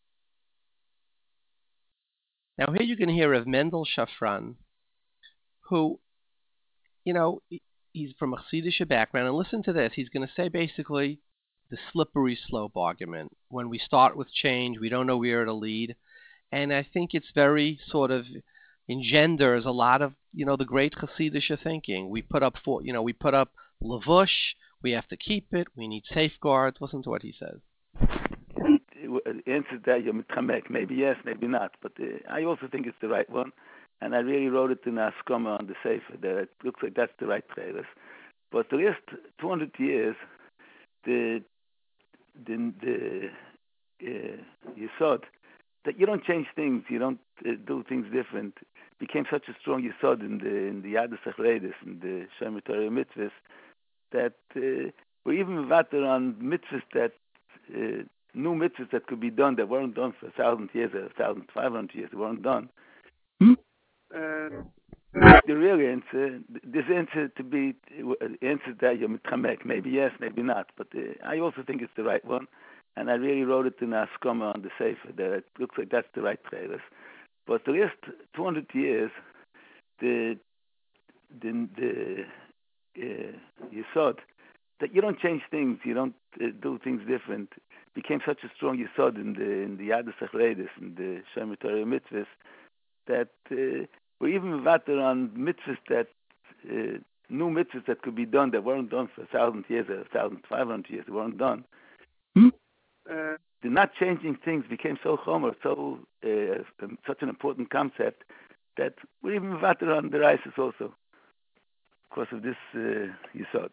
Now here you can hear of Mendel Shafran, who, you know, he's from a Chassidish background, and listen to this. He's going to say basically the slippery slope argument. When we start with change, we don't know where it'll lead. And I think it's very sort of engenders a lot of, you know, the great Chassidish thinking. We put up, for, you know, we put up Lavush, we have to keep it, we need safeguards. Listen to what he says. The answer to that, you're mitchamek. Maybe yes, maybe not. But uh, I also think it's the right one. And I really wrote it in Askoma on the Sefer there. It looks like that's the right Tcheles. But the last two hundred years, the the, the uh, yesod that you don't change things, you don't uh, do things different, became such a strong yesod in the in the Yadus Achreidis, in the Shemer Torah mitzvahs, that uh, we're even vater on mitzvahs that uh, new mitzvahs that could be done that weren't done for a thousand years or a thousand five hundred years, weren't done. Hmm? Uh, the real answer, this answer to be uh, answer that you're mitchamek, maybe yes, maybe not, but uh, I also think it's the right one, and I really wrote it in Askama on the Sefer that it looks like that's the right trailers. But the last two hundred years, the the the uh, yesod that you don't change things, you don't uh, do things different, became such a strong yesod in the in the Yadus Achreidis, in the Shemer Torah mitzvahs, that uh, we're even vater on mitzvahs that uh, new mitzvahs that could be done that weren't done for a thousand years or a thousand five hundred years, weren't done. Hmm? Uh, the not changing things became so chomer, so uh, such an important concept that we're even vater on the rises also because of this uh, yesod.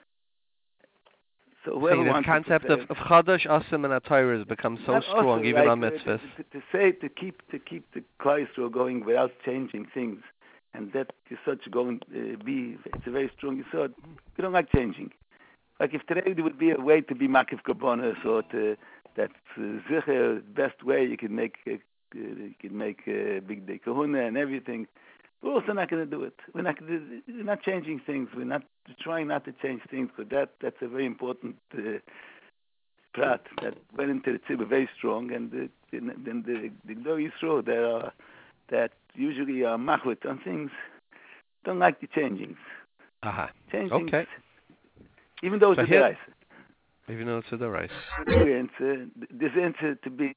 So whoever the wants concept to of, of Chadash, Asim, and Atayr has become so strong, also, even like, on mitzvahs. Uh, to, to say to keep to keep the Klal Yisrael going without changing things, and that is such going uh, be it's a very strong yesod. You don't like changing. Like if today there would be a way to be makif karbonos, or to that's uh, sicher best way you can make uh, you can make uh, big day kahuna and everything. We're also not going to do it. We're not we're not changing things. We're not trying not to change things, but that that's a very important uh, prat that went into the tzibur very strong. And the, then the the Gdor Yisrael that are that usually are machlit on things don't like the changings. Aha. Changing, okay. Even though it's so a rice. Even though it's a rice. This answer to be.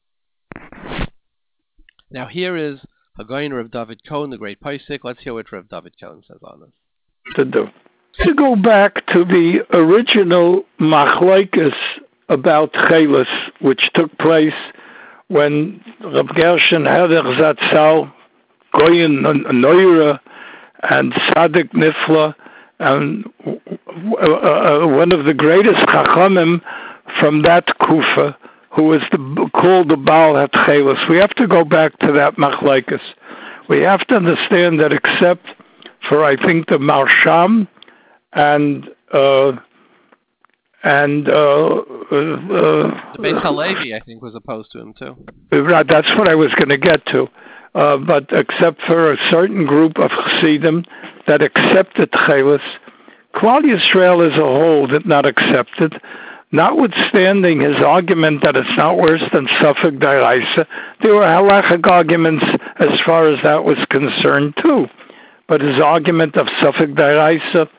Now here is Hagoyin Rav David Cohen, the great Paisik. Let's hear what Rav David Cohen says on this. To do. To go back to the original machlokes about Chelis, which took place when Rav Gershon Herder Zatzal, Goyin Neura, and Sadik Nifla, and uh, one of the greatest Chachamim from that Kufa, who was the, called the Baal HaTchelis. We have to go back to that machlokes. We have to understand that except for, I think, the Marsham and uh, and uh, uh, the Beis Halevi, I think, was opposed to him too. Right, that's what I was going to get to. Uh, but except for a certain group of Chassidim that accepted Chelis, Klal Yisrael as a whole did not accept it. Notwithstanding his argument that it's not worse than Suffolk D'Oraisa, there were halachic arguments as far as that was concerned too. But his argument of Suffolk D'Oraisa,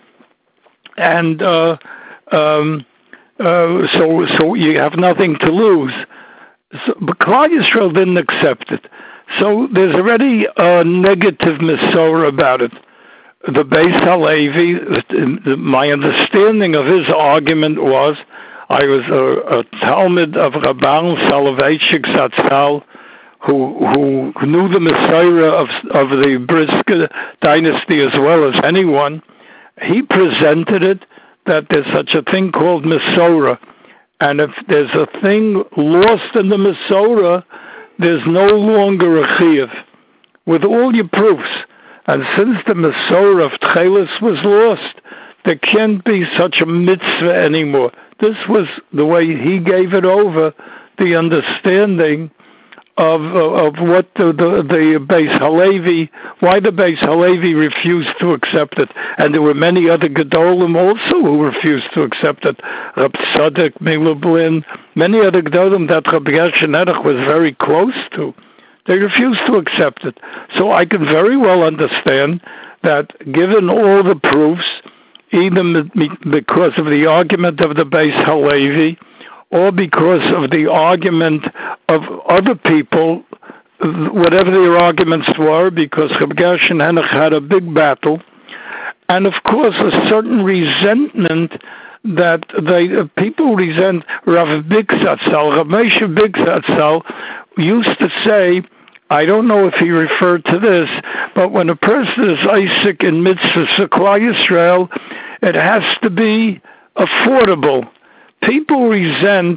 and uh, um, uh, so so you have nothing to lose. So, but Klal Yisrael didn't accept it. So there's already a negative Masorah about it. The Beis Halevi, my understanding of his argument was, I was a, a Talmud of Rabban Soloveitchik Zatzal, who who knew the Masorah of of the Brisker dynasty as well as anyone. He presented it that there's such a thing called Masorah, and if there's a thing lost in the Masorah, there's no longer a chiyuv with all your proofs. And since the Masorah of Tchelis was lost, there can't be such a mitzvah anymore. This was the way he gave it over, the understanding of of what the, the, the Beis Halevi, why the Beis Halevi refused to accept it. And there were many other Gedolim also who refused to accept it. Rab Tzadok Milublin, many other Gedolim that Rab Gershon Herder was very close to. They refused to accept it. So I can very well understand that given all the proofs, either because of the argument of the Beis Halevi, or because of the argument of other people, whatever their arguments were, because Reb Gershon Herder had a big battle, and of course a certain resentment that they uh, people resent. Rav Bigzatzal, Rav Moshe Bigzatzal used to say, I don't know if he referred to this, but when a person is Isaac in mitzvah for Klal Yisrael, it has to be affordable. People resent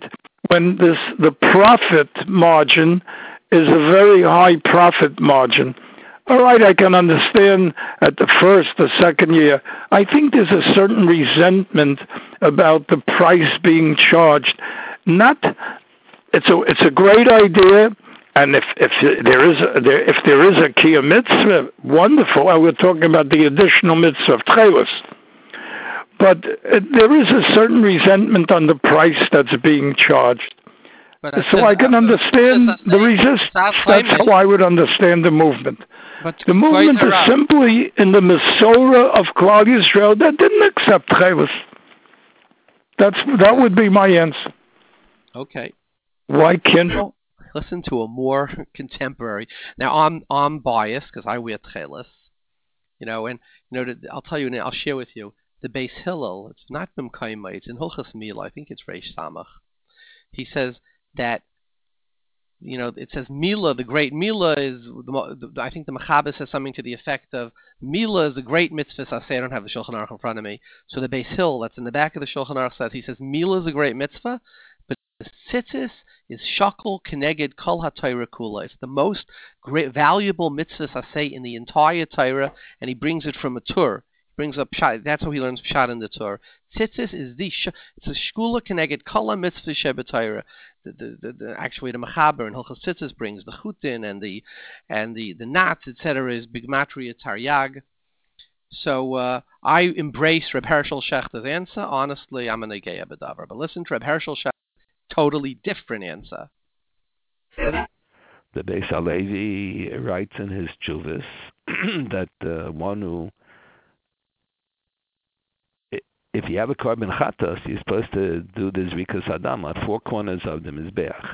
when this the profit margin is a very high profit margin. All right, I can understand at the first, the second year. I think there's a certain resentment about the price being charged. Not, it's a it's a great idea, and if if there is a, there, if there is a kiyum mitzvah, wonderful. I was talking about the additional mitzvah of tchelos. But uh, there is a certain resentment on the price that's being charged. But so says, I can uh, understand says, the resistance. That's how I would understand the movement. But the movement is simply in the Masorah of Klal Yisrael that didn't accept Chavos. That's that would be my answer. Okay. Why can't you listen to a more contemporary? Now I'm I'm biased because I wear tchelis, you know, and you know I'll tell you, I'll share with you the Beis Hillel. It's not B'mkaima, it's in Hilchas Mila. I think it's Reish Samach. He says that, you know, it says Mila, the great Mila is, the, the, I think the Mechaber says something to the effect of, Mila is the great mitzvah saseh. I don't have the Shulchan Aruch in front of me. So the Beis Hillel, that's in the back of the Shulchan Aruch, says, he says, Mila is a great mitzvah, but the tzitzis is shakol keneged kol ha-Torah kula. It's the most great, valuable mitzvah saseh in the entire Torah, and he brings it from a Tur. Brings up pshat. That's how he learns pshat in the Torah. Tzitzis is the sh- it's a shkula keneged kala mitzvah shebetayra. The, the, the, the actually the Mechaber and Hilchos Tzitzis brings the chutin and the and the the nats et cetera is bigmatria taryag. So uh, I embrace Reb Hershel Shechter's answer. Honestly, I'm an Negeya B'davar. But listen to Reb Hershel Shechter, totally different answer. The Beis Halevi writes in his Chuvas that uh, one who, if you have a carbon chatas, you're supposed to do the zrikas adam at four corners of the mizbeach.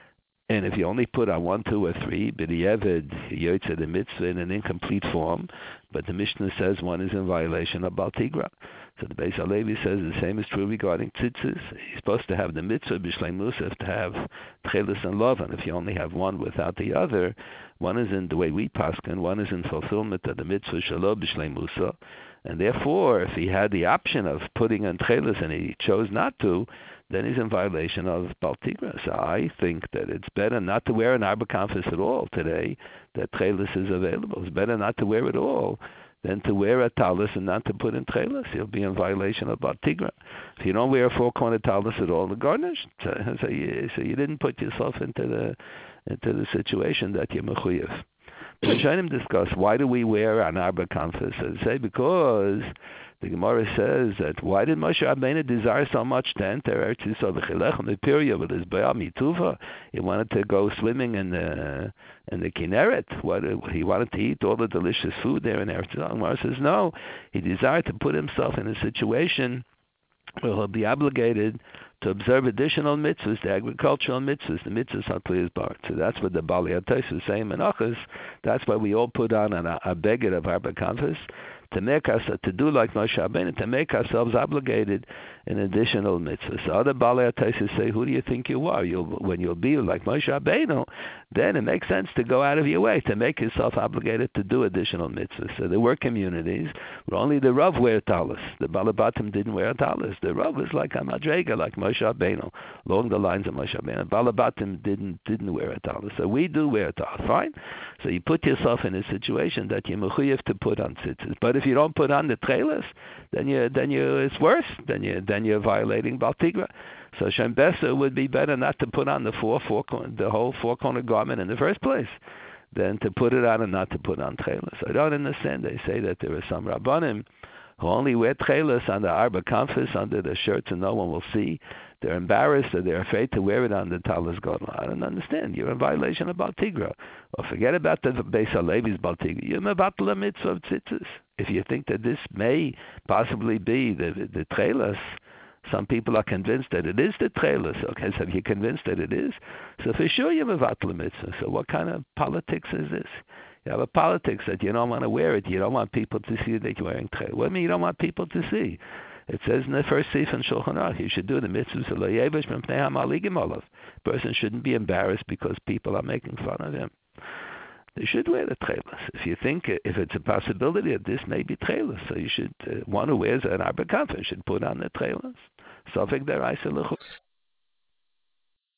And if you only put on one, two, or three, b'di'evid, yotze the mitzvah in an incomplete form, but the Mishnah says one is in violation of Bal Tigra. So the Beis Halevi says the same is true regarding tzitzis. You're supposed to have the mitzvah b'shlei musaf to have tchelis and love, and if you only have one without the other, one is in the way we paskin, one is in fulfillment of the mitzvah shalom b'shlei musaf. And therefore, if he had the option of putting in tchelis and he chose not to, then he's in violation of Bal Tigra. So I think that it's better not to wear an arba kanfus at all today, that tchelis is available. It's better not to wear it all than to wear a talus and not to put in tchelis. You'll be in violation of Bal Tigra. If you don't wear a four-corner talus at all, the garnish, so, so, you, so you didn't put yourself into the into the situation that you're mechuyev. The Rishonim discuss why do we wear an arba kanfus? And say because the Gemara says that why did Moshe Rabbeinu desire so much to enter Eretz Yisrael v'chilech the period with his Be'al Mituva? He wanted to go swimming in the in the Kinneret. What he wanted to eat all the delicious food there in Eretz Yisrael. Gemara says no. He desired to put himself in a situation where he'll be obligated to observe additional mitzvahs, the agricultural mitzvahs, the mitzvahs on Kliyas Barat. So that's what the Bali Atos is saying, Menachos. That's why we all put on a, a beged of Arba Kanfus, to make us, to do like Moshe Rabbeinu, to make ourselves obligated in additional mitzvahs. So other Balei HaTosfos say, who do you think you are? You'll, when you'll be like Moshe Rabbeinu, then it makes sense to go out of your way, to make yourself obligated to do additional mitzvahs. So there were communities where only the Rav wear talus. The Balabatim didn't wear talus. The Rav was like a Madrega, like Moshe Rabbeinu, along the lines of Moshe Rabbeinu. Balabatim didn't didn't wear a talus. So we do wear a talus. Fine. So you put yourself in a situation that you're mechuyev to put on tzitzis. But if you don't put on the tchelas, then you then you it's worse. Then you then you're violating Bal Tigra. So Shem Besa would be better not to put on the four four the whole four corner garment in the first place than to put it on and not to put on tchelas. I don't understand. They say that there are some rabbanim who only wear tchelas on the arba kanfus under the shirts and no one will see. They're embarrassed or they're afraid to wear it on the talis gadol. I don't understand. You're in violation of Bal Tigra. Or forget about the Beis Halevi's Bal Tigra. You're mevatel the mitzvah of tzitzis. If you think that this may possibly be the the tchelas, some people are convinced that it is the tchelas. Okay, so if you're convinced that it is, so for sure you're mevatel the mitzvah. So what kind of politics is this? You have a politics that you don't want to wear it. You don't want people to see that you're wearing tchelas. What do you mean you don't want people to see? It says in the first seif in Shulchan Aruch, you should do the mitzvahs of lo yevesh mipnei hamaligim olav. Person shouldn't be embarrassed because people are making fun of him. They should wear the tchelas. If you think, if it's a possibility that this may be tchelas, so you should, uh, one who wears an arba kanfus should put on the tchelas. Sofek deraisa l'chut.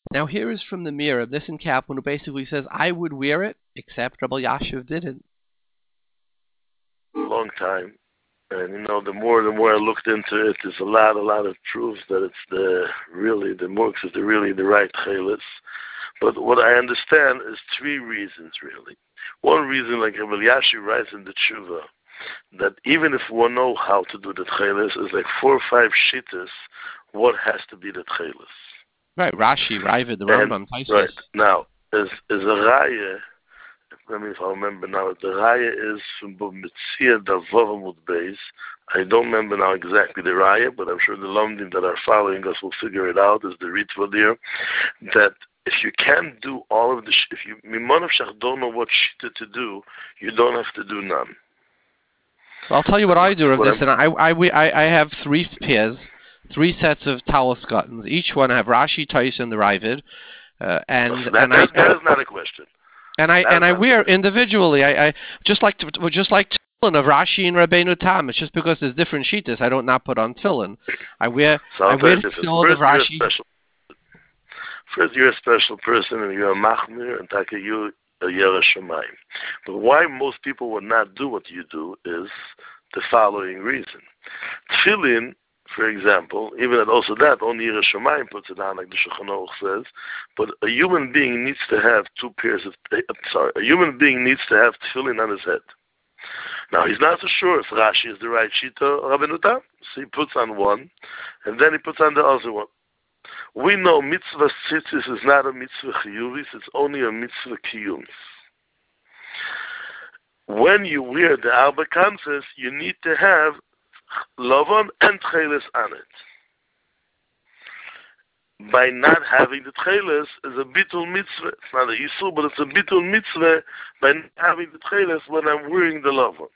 Now here is from the Mir of Nissen Kaplan, who basically says, I would wear it, except Rabbi Yashiv didn't. Long time. And, you know, the more the more I looked into it, there's a lot, a lot of proof that it's the, really, the Murks is the, really the right Chelis. But what I understand is three reasons, really. One reason, like Rabbi Yashiv writes in the Tshuva, that even if one know how to do the Chelis, is like four or five shittas, what has to be the Chelis. Right, Rashi, Ravid, the Rambam, Taisus. Right, now, is is a Raya, let me if I remember now, the Raya is from Mitzia Davavamut Beis. I don't remember now exactly the Raya, but I'm sure the Lomdim that are following us will figure it out, is the Ritva there, that if you can't do all of the, sh- if you, Mimon of Shach don't know what shita to do, you don't have to do none. Well, I'll tell you what I do of this, and I, I, I, I have three pairs, three sets of Talis Scottons. Each one I have Rashi, Tais, and the Ravid. Uh, and that, and that, I, that is not a question. And I that and I wear individually. I, I just like to, just like tefillin of Rashi and Rabbeinu Tam. It's just because there's different shittas. I don't not put on tefillin. I wear so I wear tefillin of Rashi. First, you're a special person, and you're a machmir, and take you a Yereh Shamayim. But why most people would not do what you do is the following reason. Tefillin, for example, even at also that, only Yereh Shamayim puts it on, like the Shulchan Aruch says, but a human being needs to have two pairs of, uh, sorry, a human being needs to have tefillin on his head. Now, he's not so sure if Rashi is the right Shita or Rabbeinu Tam, so he puts on one, and then he puts on the other one. We know mitzvah tzitzis is not a mitzvah chiyuvis, it's only a mitzvah kiyumis. When you wear the Arba Kanzes, you need to have Lavon and Tcheles on it. By not having the Tcheles is a bitul mitzvah. It's not a Yisur, but it's a bitul mitzvah by not having the Tcheles when I'm wearing the Lavon.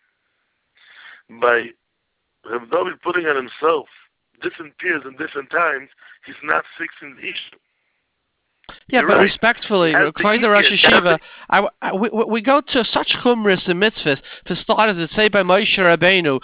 By Reb David putting on himself different peers and different times, he's not fixing the issue. Yeah, You're but right. respectfully, according to Rosh Hashiva, I, I, we, we go to such chumras and mitzvahs. For starters, it's say by Moshe Rabbeinu,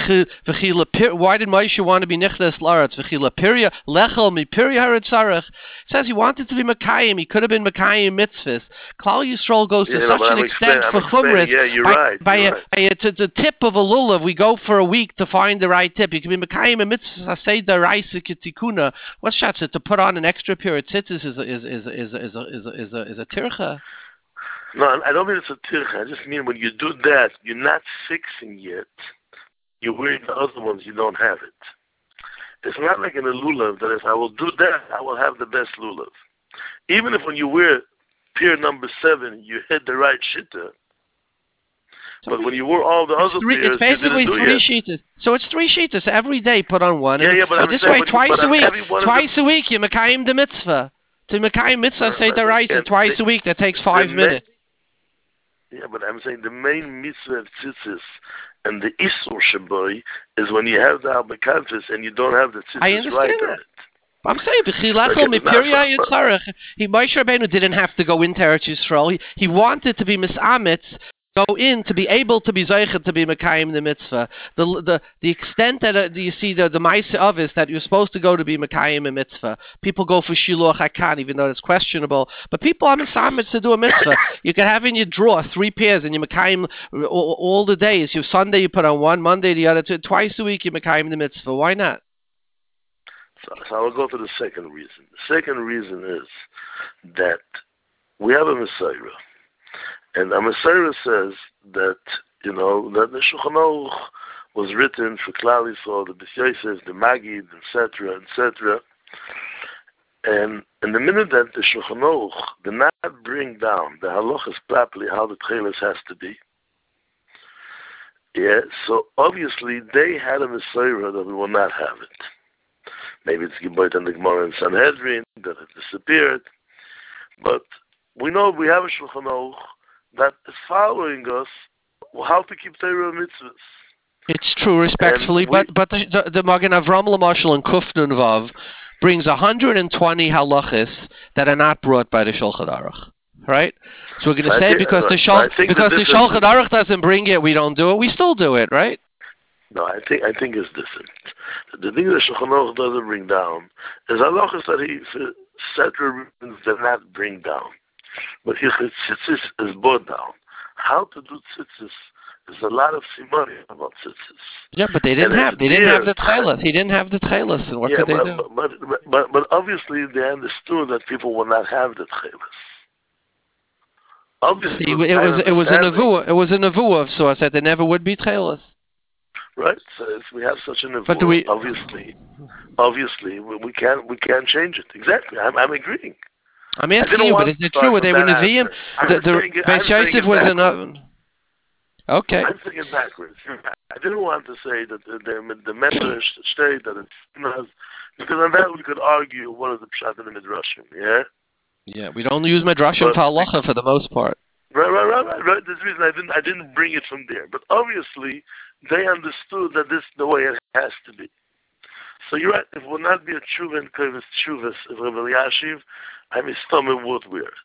why did Moshe want to be nichnas laretz? V'chilapiria lechel mipiria haratzarech. It says he wanted to be Mekayim. He could have been Mekayim mitzvahs. Klal Yisrael goes to yeah, such no, an I'm extent for explain, chumras. Yeah, you're by, right. By, you're a, right. by a, to the tip of a lulav, we go for a week to find the right tip. You can be Mekayim and mitzvahs. I say the raisa kitikuna. What's shatsa? To put on an extra pair of tzitzis is is is is is is is is a, is a tircha. No, I don't mean it's a tircha. I just mean when you do that, you're not fixing yet. You're wearing the other ones, you don't have it. It's not like in a lulav that if I will do that, I will have the best lulav. Even if when you wear pier number seven, you hit the right shitta. So but when you wear all the other three, piers, it's basically you three yet. sheetas. So it's three sheetas every day. Put on one. Yeah, and yeah, but I'm this saying, way, but, twice but a week. Twice a week, you Mekayim the mitzvah. To Mekayim mitzvah, Right, say right, the but raisa can't twice say- a week. That takes five the minutes. Ma- yeah, but I'm saying the main mitzvah of tzitzis and the isur shaboy is when you have the albakantis and you don't have the I tzitzis understand right that. on it. I'm saying, B'chilachel Okay, mipiria now- yitzarech. He Moshe Rabbeinu didn't have to go into Eretz Yisrael. He, he wanted to be misamitz, go in to be able to be zeichet to be Mekayim the mitzvah. The the the extent that uh, you see the the ma'aseh of is that you're supposed to go to be Mekayim a mitzvah. People go for shiluach hakan, even though it's questionable. But people are misamitz to do a mitzvah. You can have in your drawer three pairs and you Mekayim all, all the days. You Sunday you put on one, Monday the other two, twice a week you Mekayim the mitzvah. Why not? So, so I will go to the second reason. The second reason is that we have a Messiah. And a Messiah says that, you know, that the Shulchan Aruch was written for Klal Yisrael, the B'is Yosef, the Magid, et cetera, et cetera. And in the minute that the Shulchan Aruch did not bring down the halachas properly, how the tcheles has to be, yeah, so obviously they had a Messiah that we will not have it. Maybe it's Geboit and the Gemara in Sanhedrin, that it disappeared. But we know we have a Shulchan Aruch that is following us how to keep Torah mitzvahs. It's true, respectfully, And we- but but the the, the Magen Avram Lamashal and Kuf Nun Vav brings one hundred twenty halachas that are not brought by the Shulchan Aruch, right? So we're going to I say think- because the I Shul, think because that the this is- Shulchan Aruch doesn't bring it, we don't do it. We still do it, right? No, I think I think it's different. The thing that Shulchan Aruch doesn't bring down is halachas that he secular reasons they're not bring down. But here tzitzis is brought down. How to do tzitzis? There's a lot of simony about tzitzis. Yeah, but they didn't And have they didn't have the tchelas. He didn't have the tchelas, and what yeah, could they but, do? But, but, but, but obviously they understood that people will not have the tchelas. Obviously, It, it was it was a nevuah. It was a nevuah of sorts that there never would be tchelas. Right. So if we have such a nevuah, But do we- obviously, obviously we, we can't we can't change it. Exactly. I'm I'm agreeing. I'm I asking didn't you, want but is to it start true? Were from they were that neviim? answer. I'm The, the saying it- Beis I'm saying Yosef it was an backwards. okay. I'm thinking backwards. I didn't want to say that the the, the Medrash state that it's not, because on that we could argue what is the pshat in the midrashim. Yeah. Yeah, we don't use medrashim But- to halacha for the most part. Right, right, right, right, right. That's the reason I didn't I didn't bring it from there. But obviously they understood that this is the way it has to be. So you're right, if it would not be a tshuva and kavus tshuvas of Rabbi Yashiv, I'm his stomach would wear it.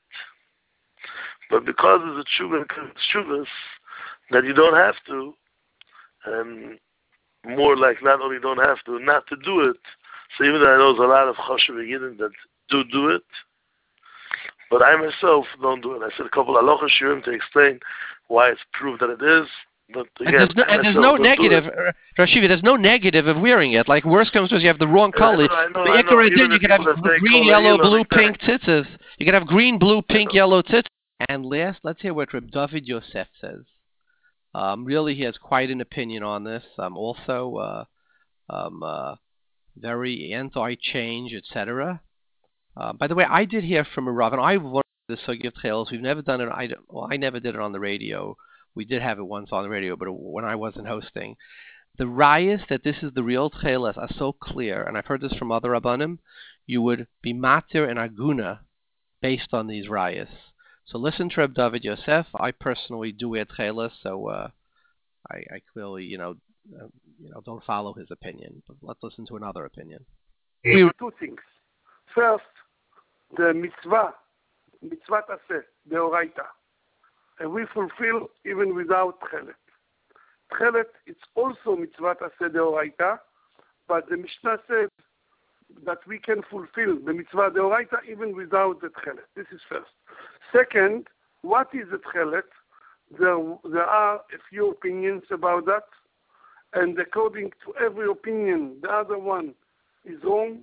But because it's a tshuva and kavus tshuvas, that you don't have to, and more like not only don't have to, not to do it. So even though I know there's a lot of choshev yidden that do do it, but I myself don't do it. I said a couple of halacha shiurim to explain why it's proved that it is. But again, And there's no, I and there's myself no don't do negative, it. uh, Rashivi, there's no negative of wearing it. Like, worst comes to worst, you have the wrong Yeah, I color. know, I know, The I know. Ikar Even Adin, you the could have people that say green, color yellow, yellow blue, like that. pink tzitzis. You could have green, blue, pink, know. yellow tzitzis. And last, let's hear what Reb David Yosef says. Um, really, he has quite an opinion on this. Um, also, uh, um, uh, very anti-change, et cetera. Uh, by the way, I did hear from a Rav, and I learned the Sugi of Tchelos. We've never done it. I, well, I never did it on the radio. We did have it once on the radio, but when I wasn't hosting. The rayas that this is the real Tchelos are so clear, and I've heard this from other Rabbanim, you would be matir and aguna based on these rayas. So listen to Reb David Yosef. I personally do wear Tchelos, so uh, I, I clearly, you know, uh, you know, don't follow his opinion. But let's listen to another opinion. We two things. First, the mitzvah, mitzvah taseh, the oraita, and we fulfill even without tchelet. Tchelet, it's also mitzvah taseh, the oraita, but the Mishnah said that we can fulfill the mitzvah the oraita even without the tchelet. This is first. Second, what is the tchelet? There, there are a few opinions about that, and according to every opinion, the other one is wrong,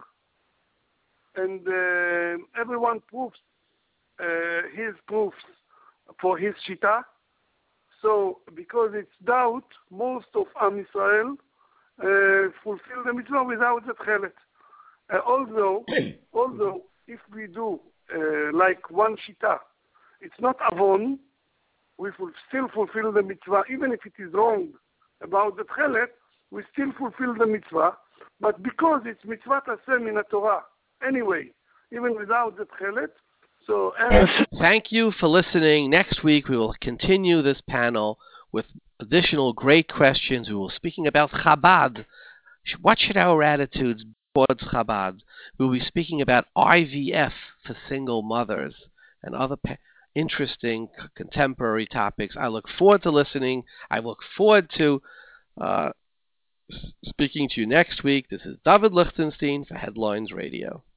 and uh, everyone proves uh, his proofs for his shita. So, because it's doubt, most of Am Yisrael uh, fulfill the mitzvah without the tchelet. Uh, although, although if we do uh, like one shita, it's not avon, we will still fulfill the mitzvah, even if it is wrong about the tchelet, we still fulfill the mitzvah, but because it's mitzvah taseh min Torah, anyway, even without the tchelet, so... Uh, Thank you for listening. Next week we will continue this panel with additional great questions. We will be speaking about Chabad. What should our attitudes towards Chabad? We will be speaking about I V F for single mothers and other pa- interesting c- contemporary topics. I look forward to listening. I look forward to uh, s- speaking to you next week. This is David Lichtenstein for Headlines Radio.